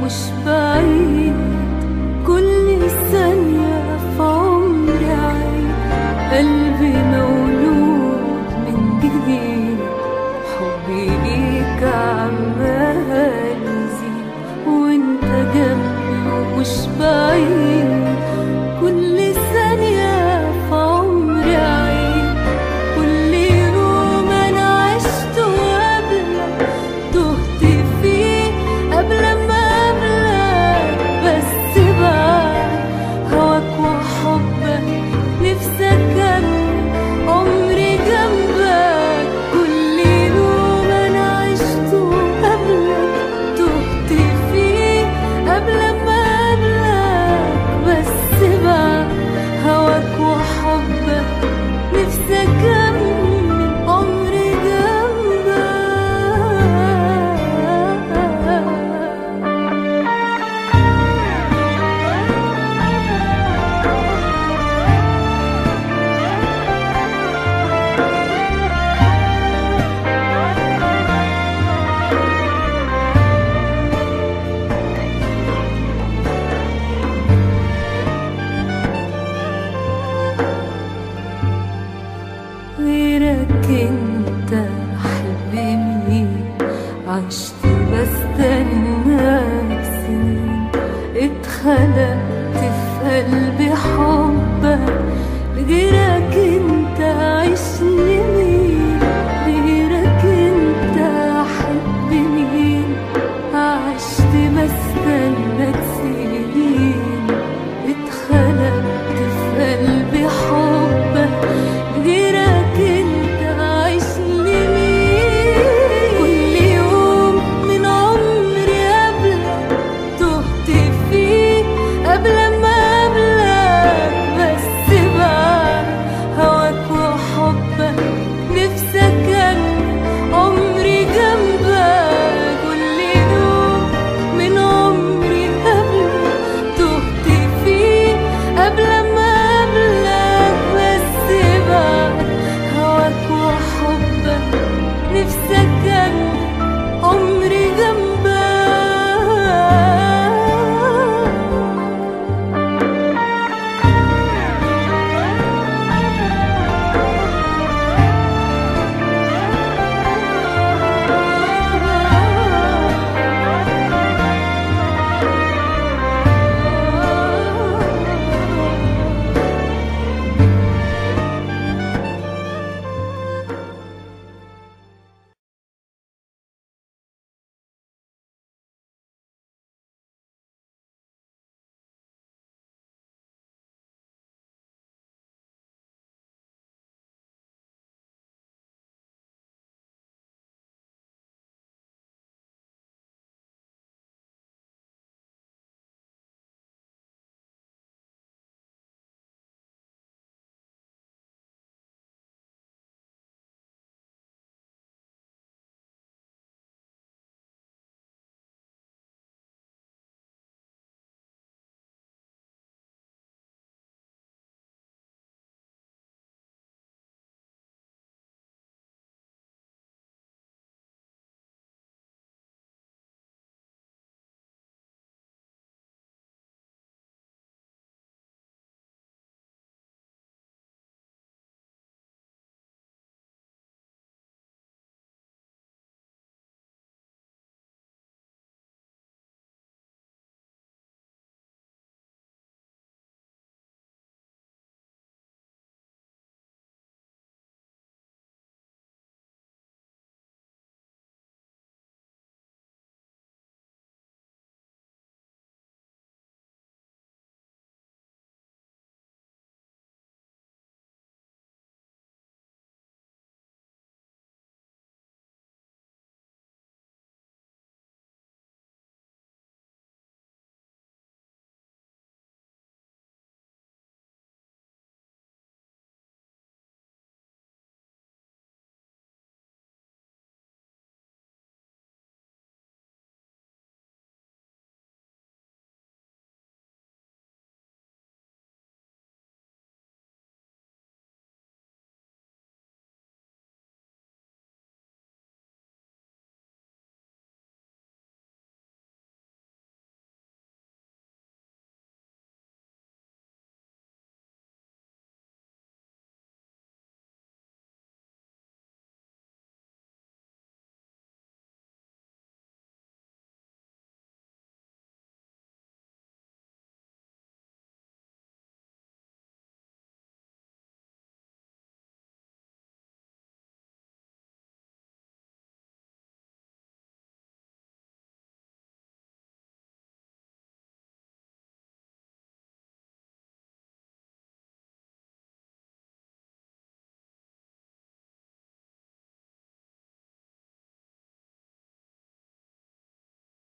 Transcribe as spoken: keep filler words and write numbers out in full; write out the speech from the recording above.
مش بعيد، كل ثانية في عمري عيد، قلبي مولود من جديد، حبي ليك عمال يزيد، وانت جنبي ومش بعيد، كل ثانية في عمري عيد، كل يوم انا عشته قبلك تهت فيه قبل ما قبلك، بس بعد هواك وحبك نفسي اكمل عمري جنبك، كل يوم انا عشته قبلك تهت فيه قبل ما قبلك، بس بعد هواك وحبك نفسي اكمل عمري جنبك. غيرك انت احب مين، عشت بستناك سنين، اتخلق